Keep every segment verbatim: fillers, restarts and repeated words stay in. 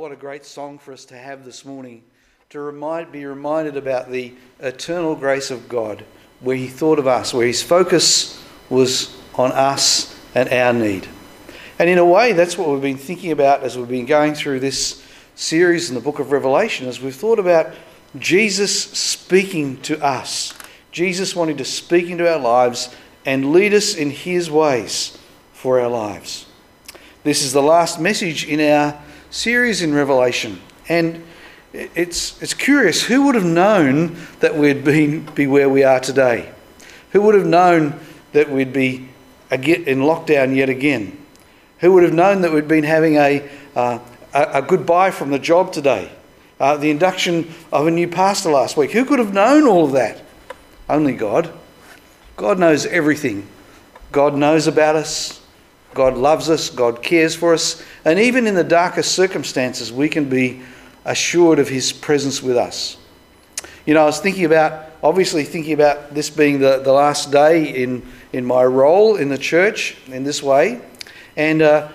what a great song for us to have this morning, to remind, be reminded about the eternal grace of God, where he thought of us, where his focus was on us and our need. And in a way, that's what we've been thinking about as we've been going through this series in the book of Revelation, as we've thought about Jesus speaking to us, Jesus wanting to speak into our lives and lead us in his ways for our lives. This is the last message in our series in Revelation, and it's it's curious, who would have known that we'd been be where we are today? Who would have known that we'd be again in lockdown yet again? Who would have known that we'd been having a uh, a, a goodbye from the job today, uh, the induction of a new pastor last week? Who could have known all of that? Only God. God knows everything. God knows about us. God loves us, God cares for us, and even in the darkest circumstances, we can be assured of his presence with us. You know, I was thinking about, obviously thinking about this being the, the last day in, in my role in the church in this way, and uh,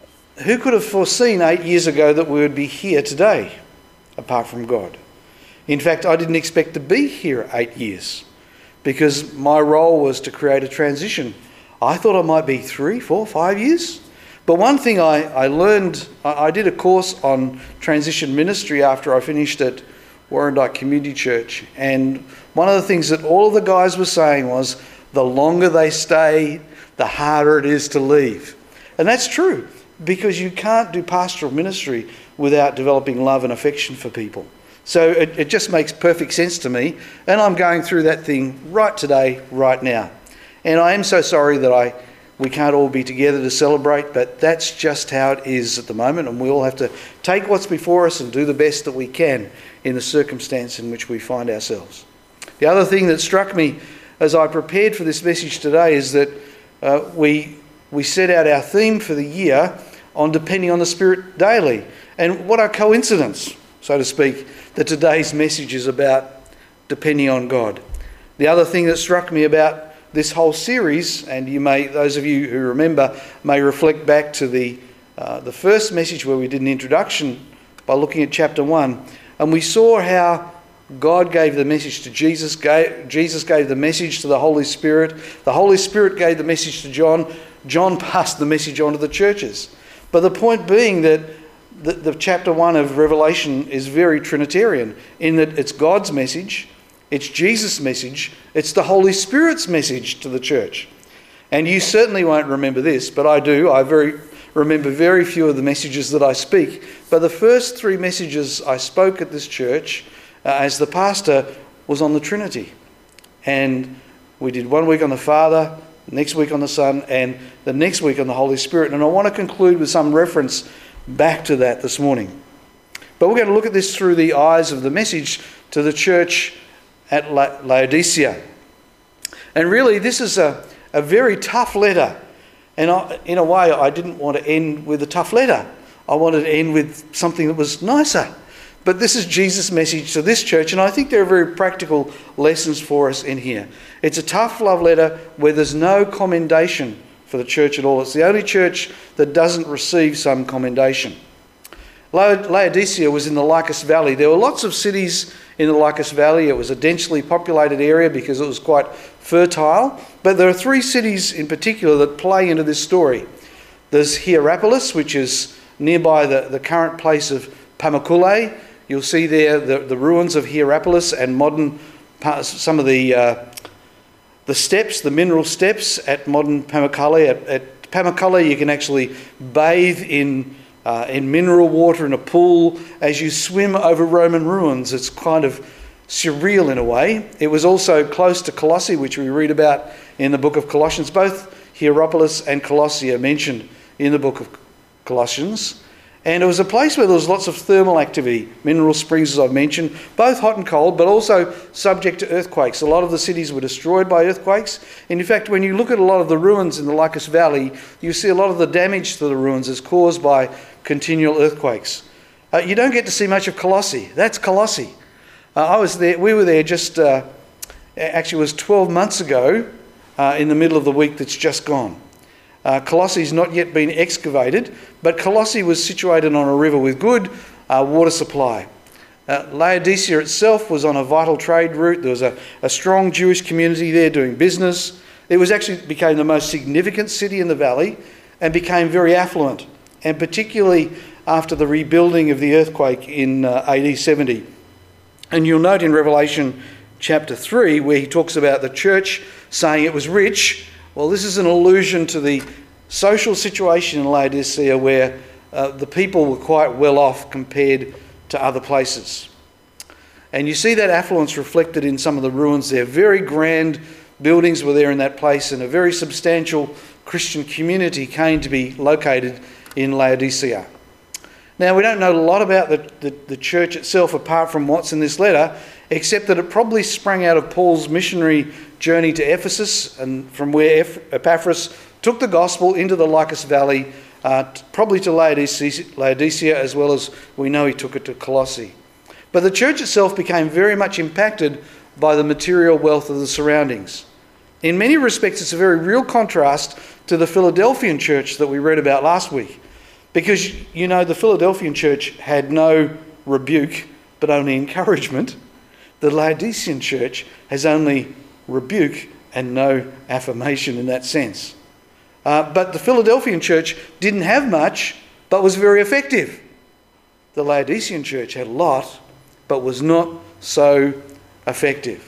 who could have foreseen eight years ago that we would be here today, apart from God? In fact, I didn't expect to be here eight years, because my role was to create a transition. I thought I might be three, four, five years. But one thing I, I learned, I, I did a course on transition ministry after I finished at Warrandyte Community Church. And one of the things that all of the guys were saying was, the longer they stay, the harder it is to leave. And that's true, because you can't do pastoral ministry without developing love and affection for people. So it, it just makes perfect sense to me. And I'm going through that thing right today, right now. And I am so sorry that I we can't all be together to celebrate, but that's just how it is at the moment, and we all have to take what's before us and do the best that we can in the circumstance in which we find ourselves. The other thing that struck me as I prepared for this message today is that uh, we we set out our theme for the year on depending on the Spirit daily. And what a coincidence, so to speak, that today's message is about depending on God. The other thing that struck me about this whole series, and you may, those of you who remember, may reflect back to the uh, the first message where we did an introduction by looking at chapter one, and we saw how God gave the message to Jesus, gave, Jesus gave the message to the Holy Spirit, the Holy Spirit gave the message to John, John passed the message on to the churches. But the point being that the, the chapter one of Revelation is very Trinitarian, in that it's God's message, it's Jesus' message, it's the Holy Spirit's message to the church. And you certainly won't remember this, but I do. I very remember very few of the messages that I speak. But the first three messages I spoke at this church uh, as the pastor was on the Trinity. And we did one week on the Father, next week on the Son, and the next week on the Holy Spirit. And I want to conclude with some reference back to that this morning. But we're going to look at this through the eyes of the message to the church at La- Laodicea. And really, this is a, a very tough letter. And I, in a way, I didn't want to end with a tough letter. I wanted to end with something that was nicer. But this is Jesus' message to this church, and I think there are very practical lessons for us in here. It's a tough love letter where there's no commendation for the church at all. It's the only church that doesn't receive some commendation. Laodicea was in the Lycus Valley. There were lots of cities in the Lycus Valley. It was a densely populated area because it was quite fertile. But there are three cities in particular that play into this story. There's Hierapolis, which is nearby the, the current place of Pamukkale. You'll see there the, the ruins of Hierapolis and modern, some of the uh, the steps, the mineral steps at modern Pamukkale. At, at Pamukkale you can actually bathe in Uh, in mineral water in a pool as you swim over Roman ruins. It's kind of surreal in a way. It was also close to Colossae, which we read about in the book of Colossians. Both Hierapolis and Colossae are mentioned in the book of Colossians. And it was a place where there was lots of thermal activity, mineral springs, as I've mentioned, both hot and cold, but also subject to earthquakes. A lot of the cities were destroyed by earthquakes. And in fact, when you look at a lot of the ruins in the Lycus Valley, you see a lot of the damage to the ruins is caused by continual earthquakes. Uh, you don't get to see much of Colossae. That's Colossae. Uh, I was there. We were there just, uh, actually it was twelve months ago, uh, in the middle of the week that's just gone. Uh, Colossae has not yet been excavated, but Colossae was situated on a river with good uh, water supply. Uh, Laodicea itself was on a vital trade route. There was a, a strong Jewish community there doing business. It was actually became the most significant city in the valley and became very affluent, and particularly after the rebuilding of the earthquake in uh, A D seventy. And you'll note in Revelation chapter three, where he talks about the church saying it was rich. Well, this is an allusion to the social situation in Laodicea, where uh, the people were quite well off compared to other places. And you see that affluence reflected in some of the ruins there. Very grand buildings were there in that place, and a very substantial Christian community came to be located in Laodicea. Now, we don't know a lot about the, the, the church itself apart from what's in this letter, except that it probably sprang out of Paul's missionary journey to Ephesus, and from where Epaphras took the gospel into the Lycus Valley, uh, probably to Laodicea, Laodicea, as well as we know he took it to Colossae. But the church itself became very much impacted by the material wealth of the surroundings. In many respects, it's a very real contrast to the Philadelphian church that we read about last week. Because, you know, the Philadelphian church had no rebuke, but only encouragement. The Laodicean church has only rebuke and no affirmation in that sense. Uh, but the Philadelphian church didn't have much, but was very effective. The Laodicean church had a lot, but was not so effective.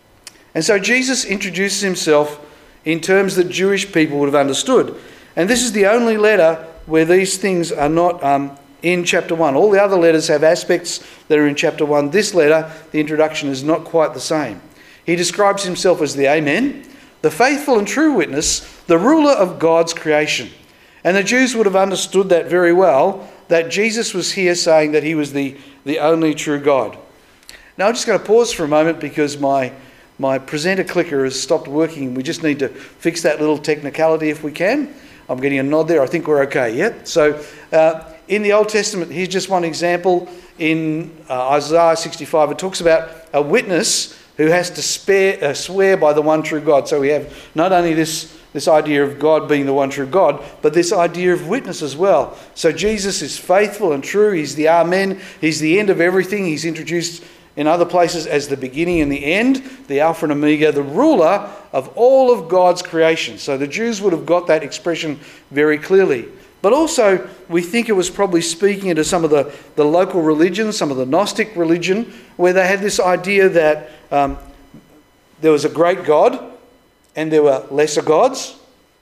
And so Jesus introduces himself in terms that Jewish people would have understood. And this is the only letter where these things are not um, in chapter one. All the other letters have aspects that are in chapter one. This letter, the introduction, is not quite the same. He describes himself as the Amen, the faithful and true witness, the ruler of God's creation. And the Jews would have understood that very well, that Jesus was here saying that he was the, the only true God. Now I'm just going to pause for a moment because my, my presenter clicker has stopped working. We just need to fix that little technicality if we can. I'm getting a nod there. I think we're okay, yeah? So uh, in the Old Testament, here's just one example. In uh, Isaiah sixty-five, it talks about a witness who has to spare, uh, swear by the one true God. So we have not only this, this idea of God being the one true God, but this idea of witness as well. So Jesus is faithful and true. He's the Amen. He's the end of everything. He's introduced in other places as the beginning and the end, the Alpha and Omega, the ruler of all of God's creation. So the Jews would have got that expression very clearly. But also, we think it was probably speaking into some of the, the local religions, some of the Gnostic religion, where they had this idea that um, there was a great God and there were lesser gods,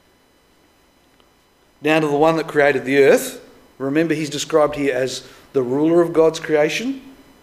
down to the one that created the earth. Remember, he's described here as the ruler of God's creation.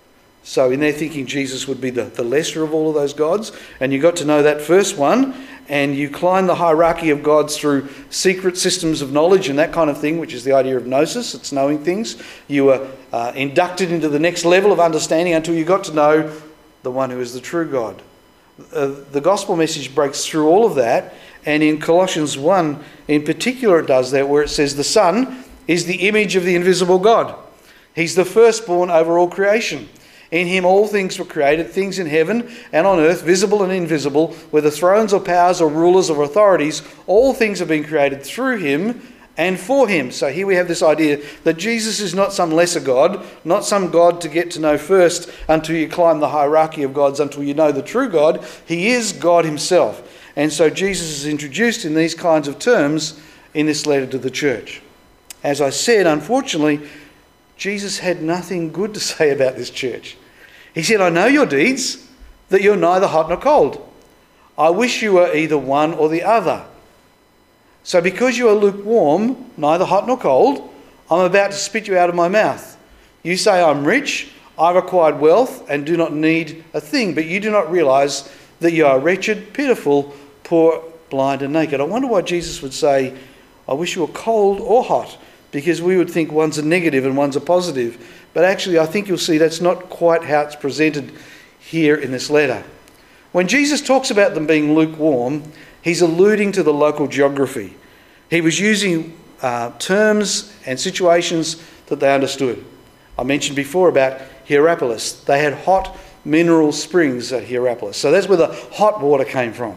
So in their thinking, Jesus would be the, the lesser of all of those gods. And you got to know that first one, and you climb the hierarchy of gods through secret systems of knowledge and that kind of thing, which is the idea of gnosis. It's knowing things. You were uh, inducted into the next level of understanding until you got to know the one who is the true God. Uh, the gospel message breaks through all of that, and in Colossians one in particular it does that, where it says the Son is the image of the invisible God. He's the firstborn over all creation. In him all things were created, things in heaven and on earth, visible and invisible, whether thrones or powers or rulers or authorities, all things have been created through him and for him. So here we have this idea that Jesus is not some lesser God, not some God to get to know first until you climb the hierarchy of gods, until you know the true God. He is God himself. And so Jesus is introduced in these kinds of terms in this letter to the church. As I said, unfortunately, Jesus had nothing good to say about this church. He said, I know your deeds, that you're neither hot nor cold. I wish you were either one or the other. So because you are lukewarm, neither hot nor cold, I'm about to spit you out of my mouth. You say, I'm rich, I've acquired wealth, and do not need a thing, but you do not realize that you are wretched, pitiful, poor, blind, and naked. I wonder why Jesus would say, I wish you were cold or hot, because we would think one's a negative and one's a positive. But actually, I think you'll see that's not quite how it's presented here in this letter. When Jesus talks about them being lukewarm, he's alluding to the local geography. He was using uh, terms and situations that they understood. I mentioned before about Hierapolis. They had hot mineral springs at Hierapolis. So that's where the hot water came from.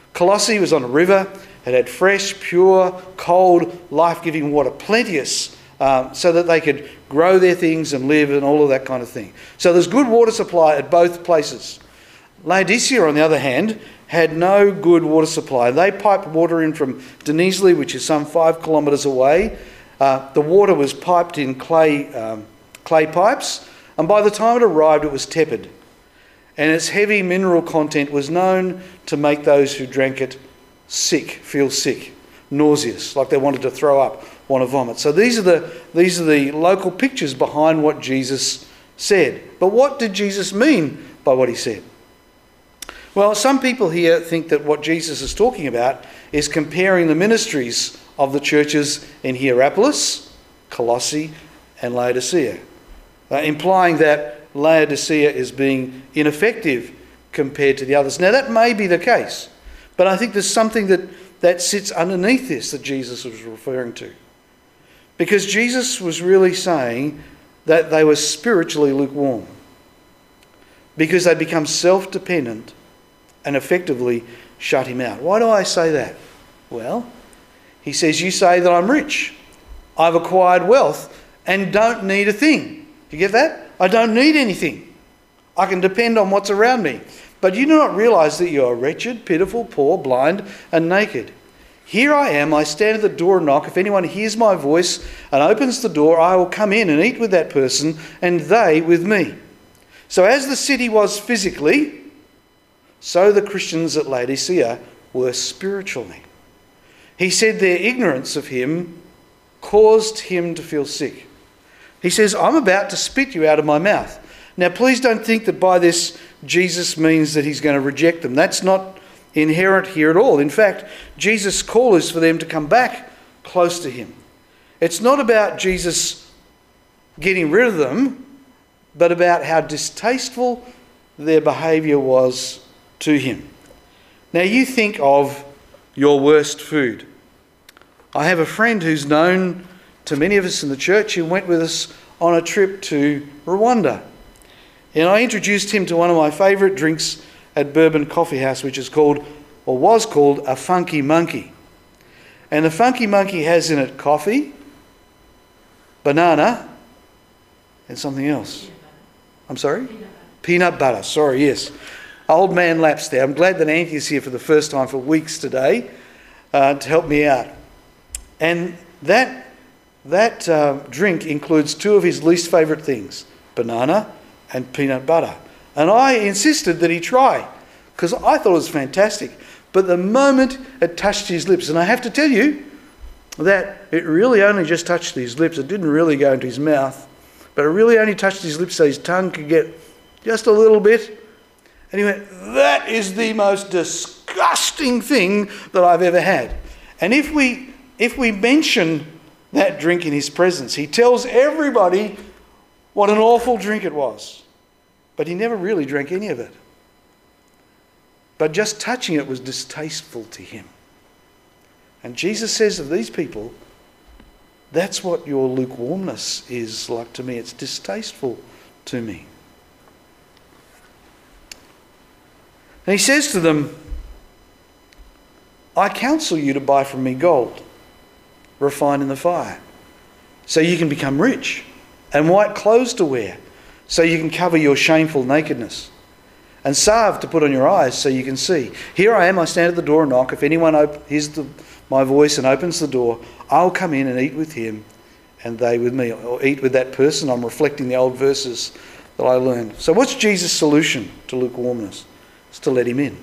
Colossae was on a river. It had fresh, pure, cold, life-giving water, plenteous um, so that they could grow their things and live and all of that kind of thing. So there's good water supply at both places. Laodicea, on the other hand, had no good water supply. They piped water in from Denizli, which is some five kilometres away. Uh, the water was piped in clay, um, clay pipes, and by the time it arrived, it was tepid. And its heavy mineral content was known to make those who drank it sick, feel sick, nauseous, like they wanted to throw up, want to vomit. So these are the, these are the local pictures behind what Jesus said. But what did Jesus mean by what he said? Well, some people here think that what Jesus is talking about is comparing the ministries of the churches in Hierapolis, Colossae, and Laodicea, uh, implying that Laodicea is being ineffective compared to the others. Now, that may be the case, but I think there's something that, that sits underneath this that Jesus was referring to. Because Jesus was really saying that they were spiritually lukewarm, because they'd become self-dependent and effectively shut him out. Why do I say that? Well, he says, you say that I'm rich, I've acquired wealth and don't need a thing. Do you get that? I don't need anything. I can depend on what's around me. But you do not realise that you are wretched, pitiful, poor, blind and naked. Here I am, I stand at the door and knock. If anyone hears my voice and opens the door, I will come in and eat with that person and they with me. So as the city was physically, so the Christians at Laodicea were spiritually. He said their ignorance of him caused him to feel sick. He says, I'm about to spit you out of my mouth. Now, please don't think that by this Jesus means that he's going to reject them. That's not inherent here at all. In fact, Jesus' call is for them to come back close to him. It's not about Jesus getting rid of them, but about how distasteful their behaviour was to him. Now, you think of your worst food. I have a friend who's known to many of us in the church who went with us on a trip to Rwanda. And I introduced him to one of my favourite drinks at Bourbon Coffee House, which is called, or was called, a Funky Monkey. And the Funky Monkey has in it coffee, banana, and something else. I'm sorry? Peanut butter. Peanut butter, sorry, yes. Old man lapsed there. I'm glad that Auntie is here for the first time for weeks today uh, to help me out. And that, that uh, drink includes two of his least favourite things, banana and peanut butter. And I insisted that he try, because I thought it was fantastic. But the moment it touched his lips, and I have to tell you that it really only just touched his lips, it didn't really go into his mouth, but it really only touched his lips so his tongue could get just a little bit. And he went, that is the most disgusting thing that I've ever had. And if we, if we mention that drink in his presence, he tells everybody what an awful drink it was. But he never really drank any of it. But just touching it was distasteful to him. And Jesus says of these people, that's what your lukewarmness is like to me. It's distasteful to me. And he says to them, I counsel you to buy from me gold, refined in the fire, so you can become rich, and white clothes to wear, so you can cover your shameful nakedness, and salve to put on your eyes so you can see. Here I am, I stand at the door and knock. If anyone op- hears the, my voice and opens the door, I'll come in and eat with him and they with me, or eat with that person. I'm reflecting the old verses that I learned. So what's Jesus' solution to lukewarmness? It's to let him in.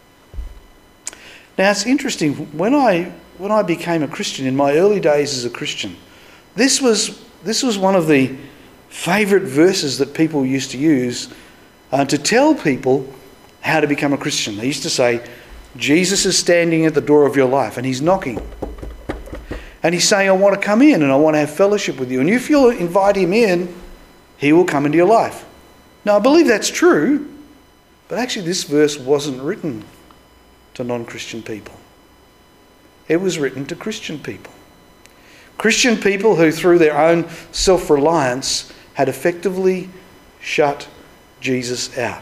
Now it's interesting, when I when I became a Christian, in my early days as a Christian, this was this was one of the favourite verses that people used to use uh, to tell people how to become a Christian. They used to say, Jesus is standing at the door of your life and he's knocking. And he's saying, I want to come in and I want to have fellowship with you. And if you'll invite him in, he will come into your life. Now I believe that's true, but actually this verse wasn't written to non-Christian people. It was written to Christian people. Christian people who, through their own self-reliance, had effectively shut Jesus out.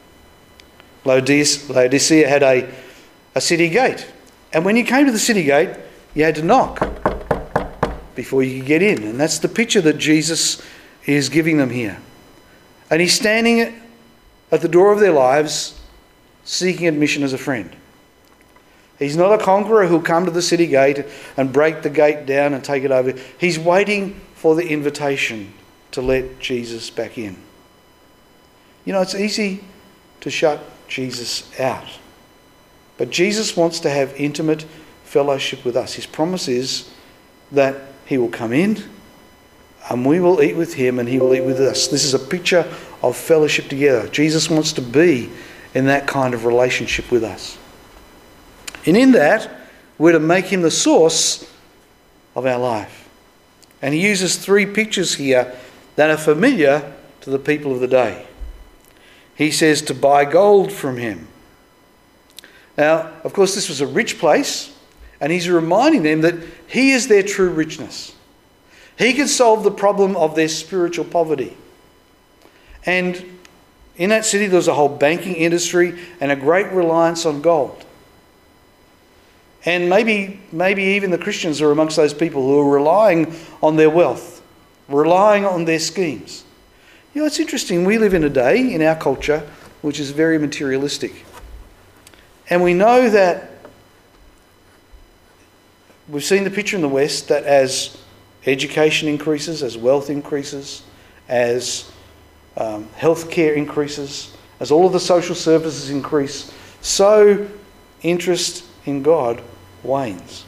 Laodicea had a, a city gate. And when you came to the city gate, you had to knock. before you can get in. And that's the picture that Jesus is giving them here. And he's standing at the door of their lives, seeking admission as a friend. He's not a conqueror who'll come to the city gate and break the gate down and take it over. He's waiting for the invitation to let Jesus back in. You know, it's easy to shut Jesus out. But Jesus wants to have intimate fellowship with us. His promise is that he will come in and we will eat with him and he will eat with us. This is a picture of fellowship together. Jesus wants to be in that kind of relationship with us. And in that, we're to make him the source of our life. And he uses three pictures here that are familiar to the people of the day. He says to buy gold from him. Now, of course, this was a rich place, and he's reminding them that he is their true richness. He can solve the problem of their spiritual poverty. And in that city, there was a whole banking industry and a great reliance on gold. And maybe, maybe even the Christians are amongst those people who are relying on their wealth, relying on their schemes. You know, it's interesting. We live in a day in our culture which is very materialistic. And we know that we've seen the picture in the West that as education increases, as wealth increases, as um, healthcare increases, as all of the social services increase, so interest in God wanes.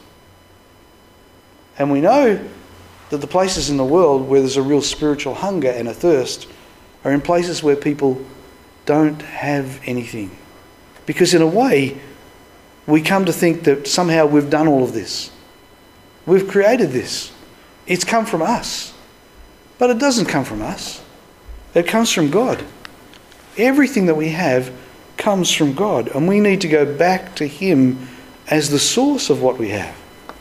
And we know that the places in the world where there's a real spiritual hunger and a thirst are in places where people don't have anything. Because in a way, we come to think that somehow we've done all of this. We've created this. It's come from us. But it doesn't come from us. It comes from God. Everything that we have comes from God. And we need to go back to him as the source of what we have.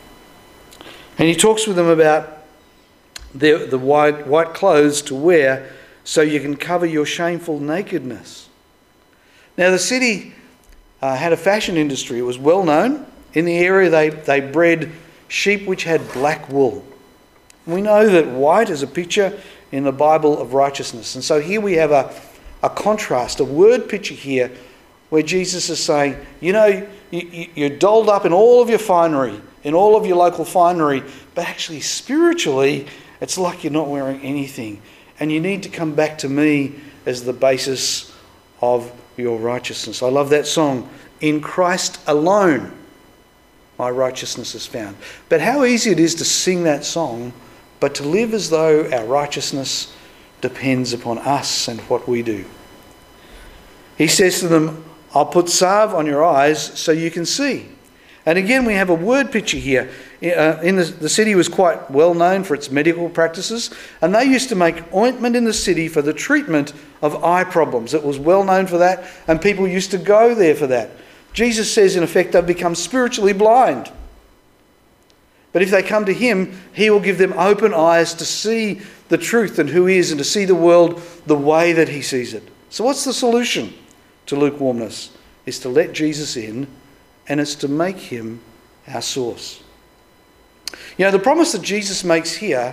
And he talks with them about the, the white, white clothes to wear so you can cover your shameful nakedness. Now the city uh, had a fashion industry. It was well known. In the area they, they bred sheep which had black wool. We know that white is a picture in the Bible of righteousness. And so here we have a, a contrast, a word picture here where Jesus is saying, you know, you, you're dolled up in all of your finery, in all of your local finery, but actually spiritually, it's like you're not wearing anything. And you need to come back to me as the basis of your righteousness. I love that song, in Christ alone my righteousness is found. But how easy it is to sing that song, but to live as though our righteousness depends upon us and what we do. He says to them, I'll put salve on your eyes so you can see. And again, we have a word picture here. Uh, in the, the city was quite well known for its medical practices, and they used to make ointment in the city for the treatment of eye problems. It was well known for that, and people used to go there for that. Jesus says, in effect, they've become spiritually blind. But if they come to him, he will give them open eyes to see the truth and who he is and to see the world the way that he sees it. So what's the solution to lukewarmness? Is to let Jesus in, and it's to make him our source. You know, the promise that Jesus makes here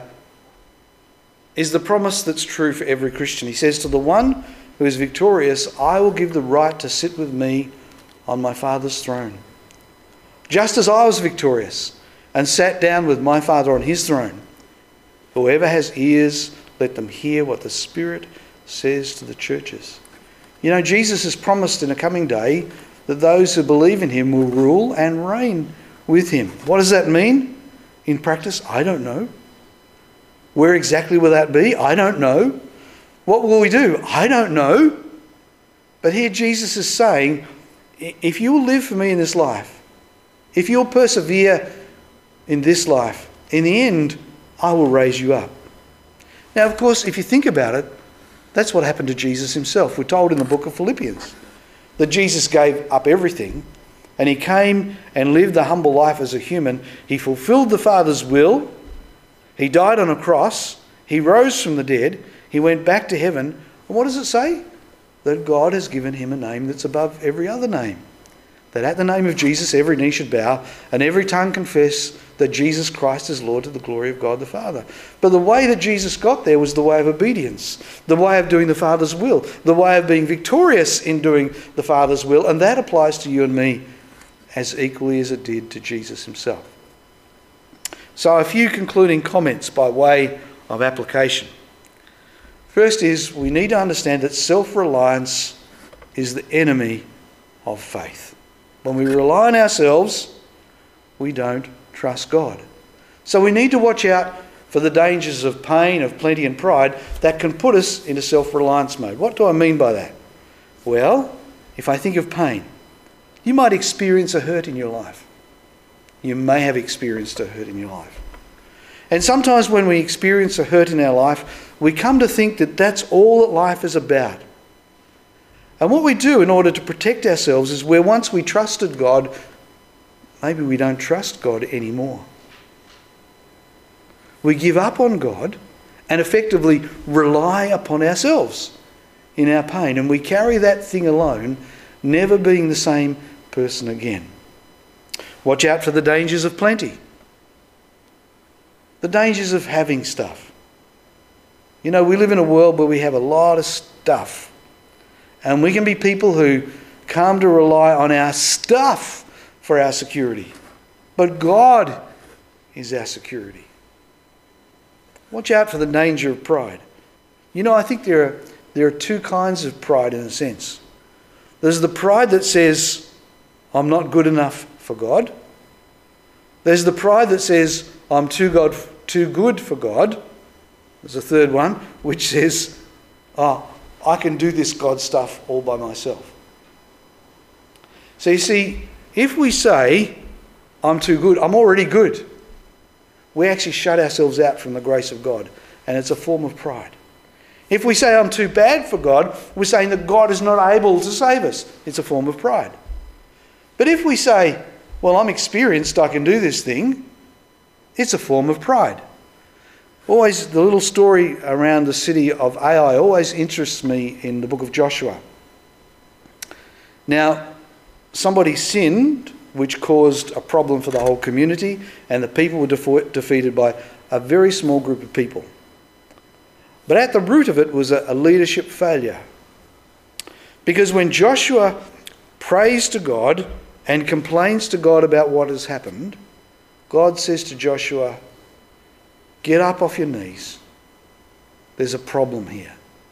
is the promise that's true for every Christian. He says, to the one who is victorious, I will give the right to sit with me on my Father's throne. Just as I was victorious and sat down with my Father on his throne, whoever has ears, let them hear what the Spirit says to the churches. You know, Jesus has promised in a coming day that those who believe in him will rule and reign with him. What does that mean in practice? I don't know. Where exactly will that be? I don't know. What will we do? I don't know. But here Jesus is saying, if you will live for me in this life, if you'll persevere in this life, in the end, I will raise you up. Now, of course, if you think about it, that's what happened to Jesus himself. We're told in the book of Philippians that Jesus gave up everything and he came and lived a humble life as a human. He fulfilled the Father's will. He died on a cross. He rose from the dead. He went back to heaven. And what does it say? That God has given him a name that's above every other name. that at the name of Jesus every knee should bow and every tongue confess that Jesus Christ is Lord to the glory of God the Father. But the way that Jesus got there was the way of obedience, the way of doing the Father's will, the way of being victorious in doing the Father's will, and that applies to you and me as equally as it did to Jesus himself. So a few concluding comments by way of application. First is, we need to understand that self-reliance is the enemy of faith. When we rely on ourselves, we don't trust God. So we need to watch out for the dangers of pain, of plenty and pride that can put us into self-reliance mode. What do I mean by that? Well, if I think of pain, you might experience a hurt in your life. You may have experienced a hurt in your life. And sometimes when we experience a hurt in our life, we come to think that that's all that life is about. And what we do in order to protect ourselves is where once we trusted God, maybe we don't trust God anymore. We give up on God and effectively rely upon ourselves in our pain. And we carry that thing alone, never being the same person again. Watch out for the dangers of plenty. The dangers of having stuff. You know, we live in a world where we have a lot of stuff. And we can be people who come to rely on our stuff for our security. But God is our security. Watch out for the danger of pride. You know, I think there are, there are two kinds of pride in a sense. There's the pride that says, I'm not good enough for God. There's the pride that says, I'm too, God, too good for God. There's a third one, which says, oh, I can do this God stuff all by myself. So you see, if we say, I'm too good, I'm already good, we actually shut ourselves out from the grace of God, and it's a form of pride. If we say, I'm too bad for God, we're saying that God is not able to save us. It's a form of pride. But if we say, well, I'm experienced, I can do this thing, it's a form of pride. Always, the little story around the city of Ai always interests me in the book of Joshua. Now, somebody sinned, which caused a problem for the whole community, and the people were defe- defeated by a very small group of people. But at the root of it was a, a leadership failure. Because when Joshua prays to God and complains to God about what has happened, God says to Joshua, get up off your knees. There's a problem here.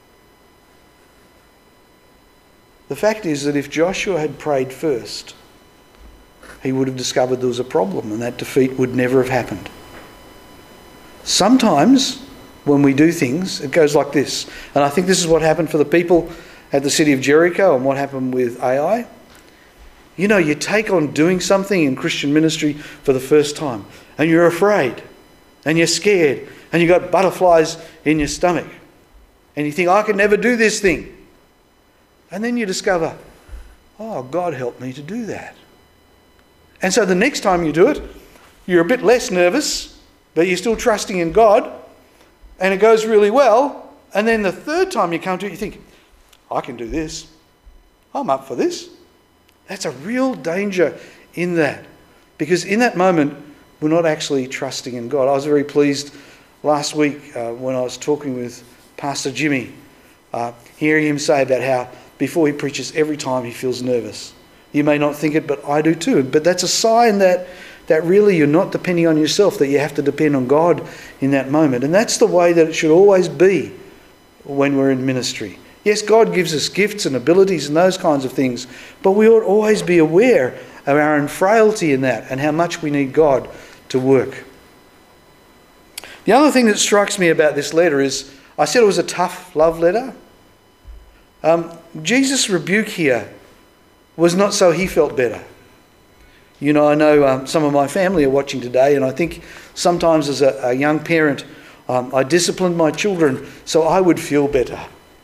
The fact is that if Joshua had prayed first, he would have discovered there was a problem, and that defeat would never have happened. Sometimes when we do things, it goes like this. And I think this is what happened for the people at the city of Jericho and what happened with Ai. You know, you take on doing something in Christian ministry for the first time, and you're afraid, and you're scared, and you've got butterflies in your stomach, and you think, I can never do this thing. And then you discover, oh, God helped me to do that. And so the next time you do it, you're a bit less nervous, but you're still trusting in God, and it goes really well. And then the third time you come to it, you think, I can do this. I'm up for this. That's a real danger in that. Because in that moment, we're not actually trusting in God. I was very pleased last week uh, when I was talking with Pastor Jimmy, uh, hearing him say about how before he preaches, every time he feels nervous. You may not think it, but I do too. But that's a sign that, that really you're not depending on yourself, that you have to depend on God in that moment. And that's the way that it should always be when we're in ministry. Yes, God gives us gifts and abilities and those kinds of things, but we ought always be aware of our own frailty in that and how much we need God to work. The other thing that strikes me about this letter is, I said it was a tough love letter. Um, Jesus' rebuke here was not so he felt better. You know, I know um, some of my family are watching today, and I think sometimes as a, a young parent, um, I disciplined my children so I would feel better.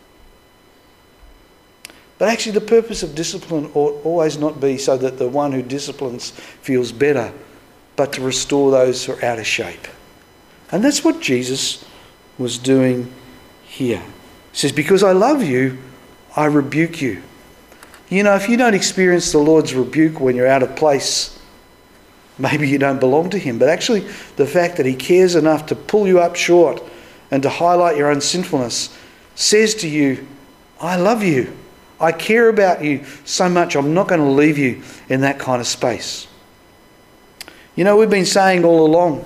But actually the purpose of discipline ought always not be so that the one who disciplines feels better, but to restore those who are out of shape. And that's what Jesus was doing here. He says, because I love you, I rebuke you. You know, if you don't experience the Lord's rebuke when you're out of place, maybe you don't belong to him. But actually, the fact that he cares enough to pull you up short and to highlight your own sinfulness says to you, I love you. I care about you so much, I'm not going to leave you in that kind of space. You know, we've been saying all along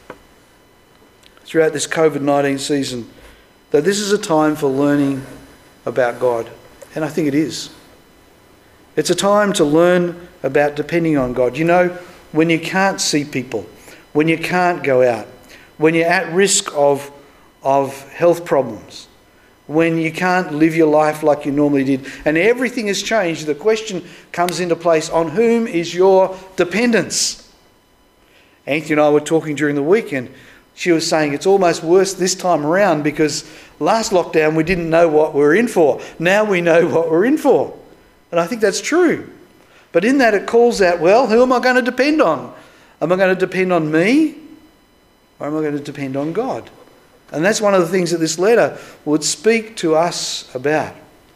throughout this COVID nineteen season that this is a time for learning about God. And I think it is. It's a time to learn about depending on God. You know, when you can't see people, when you can't go out, when you're at risk of, of health problems, when you can't live your life like you normally did, and everything has changed, the question comes into place, on whom is your dependence? Anthony and I were talking during the week, and she was saying it's almost worse this time around because last lockdown we didn't know what we were in for. Now we know what we're in for. And I think that's true. But in that it calls out, well, who am I going to depend on? Am I going to depend on me? Or am I going to depend on God? And that's one of the things that this letter would speak to us about.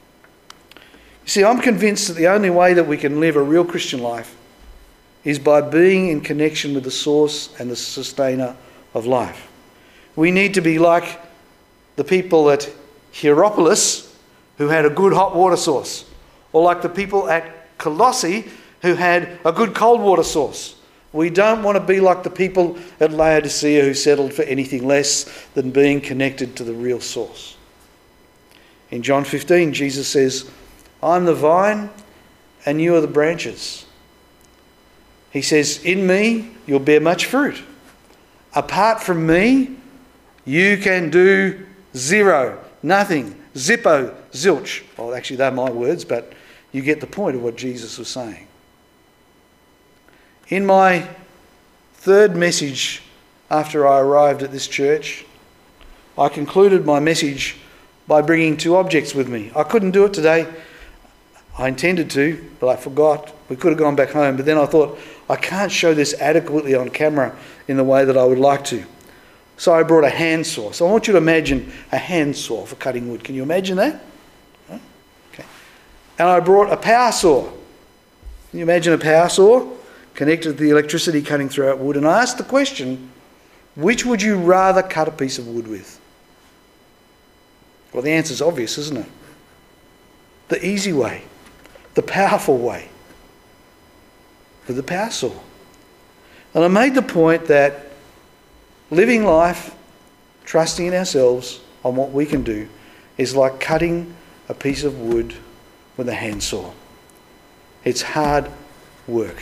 You see, I'm convinced that the only way that we can live a real Christian life is by being in connection with the source and the sustainer of life. We need to be like the people at Hierapolis who had a good hot water source, or like the people at Colossae who had a good cold water source. We don't want to be like the people at Laodicea who settled for anything less than being connected to the real source. In John fifteen, Jesus says, I'm the vine and you are the branches. He says, in me, you'll bear much fruit. Apart from me, you can do zero, nothing, zippo, zilch. Well, actually, they're my words, but you get the point of what Jesus was saying. In my third message after I arrived at this church, I concluded my message by bringing two objects with me. I couldn't do it today. I intended to, but I forgot. We could have gone back home, but then I thought, I can't show this adequately on camera in the way that I would like to. So I brought a handsaw. So I want you to imagine a handsaw for cutting wood. Can you imagine that? Okay. And I brought a power saw. Can you imagine a power saw connected to the electricity cutting throughout wood? And I asked the question, which would you rather cut a piece of wood with? Well, the answer's obvious, isn't it? The easy way, the powerful way, with the power saw. And I made the point that living life, trusting in ourselves on what we can do, is like cutting a piece of wood with a handsaw. It's hard work.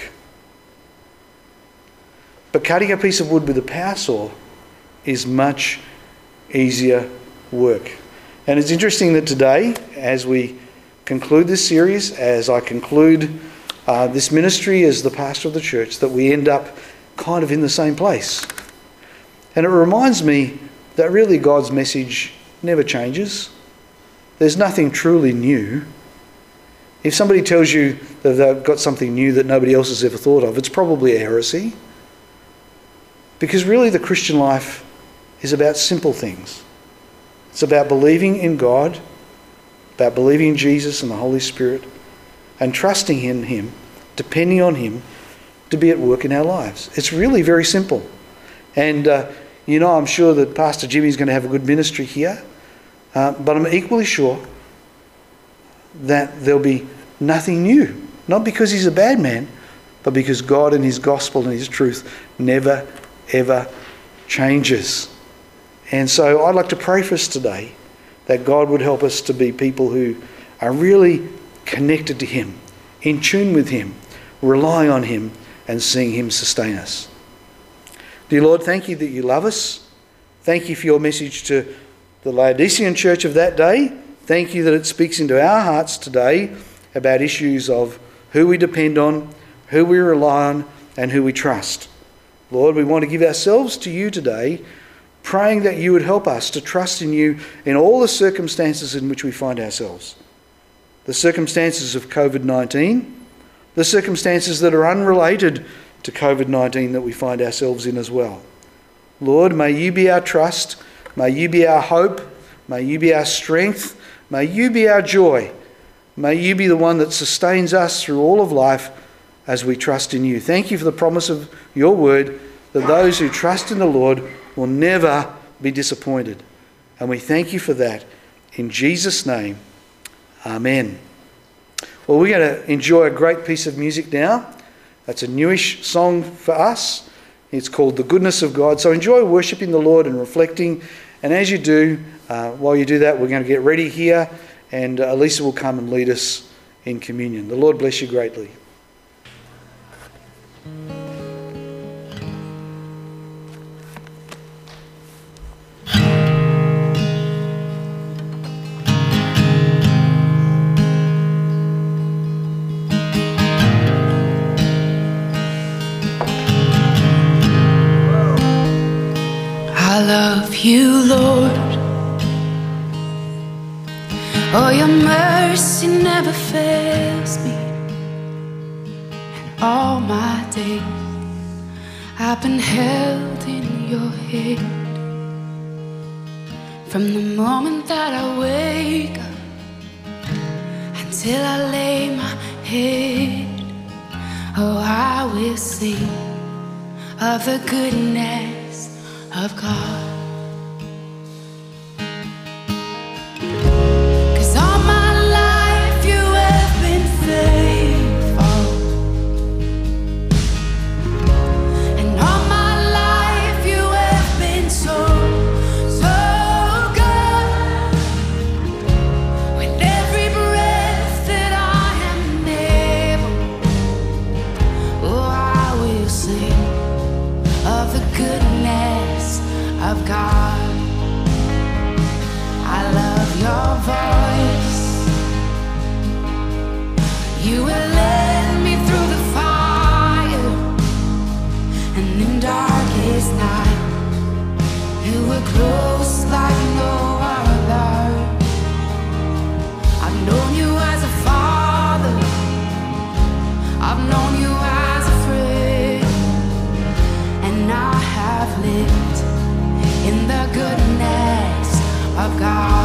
But cutting a piece of wood with a power saw is much easier work. And it's interesting that today, as we conclude this series, as I conclude uh, this ministry as the pastor of the church, that we end up kind of in the same place. And it reminds me that really God's message never changes. There's nothing truly new. If somebody tells you that they've got something new that nobody else has ever thought of, it's probably a heresy. Because really the Christian life is about simple things. It's about believing in God, about believing in Jesus and the Holy Spirit, and trusting in Him, depending on Him to be at work in our lives. It's really very simple. And, uh, you know, I'm sure that Pastor Jimmy's going to have a good ministry here, uh, but I'm equally sure that there'll be nothing new. Not because he's a bad man, but because God and His gospel and His truth never, ever changes. And so I'd like to pray for us today that God would help us to be people who are really connected to Him, in tune with Him, relying on Him and seeing Him sustain us. Dear Lord, thank You that You love us. Thank You for Your message to the Laodicean church of that day. Thank You that it speaks into our hearts today about issues of who we depend on, who we rely on, and who we trust. Lord, we want to give ourselves to You today, praying that You would help us to trust in You in all the circumstances in which we find ourselves. The circumstances of COVID nineteen, the circumstances that are unrelated to COVID nineteen that we find ourselves in as well. Lord, may You be our trust, may You be our hope, may You be our strength, may You be our joy, May you be the one that sustains us through all of life as we trust in you. Thank you for the promise of your word that those who trust in the Lord will never be disappointed. And we thank you for that. In Jesus' name, amen. Well, we're going to enjoy a great piece of music now. That's a newish song for us. It's called The Goodness of God. So enjoy worshiping the Lord and reflecting. And as you do, uh, while you do that, we're going to get ready here, and uh, Elisa will come and lead us in communion. The Lord bless you greatly. I love you, Lord. Oh, your mercy never fails me. And all my days I've been held in your hand. From the moment that I wake up until I lay my head, oh, I will sing of the goodness of God. Of God, I love your voice. You will lead me through the fire, and in darkest night, you were close like no other. I've known you as a father, I've known you as a friend, and I have lived in the goodness of God.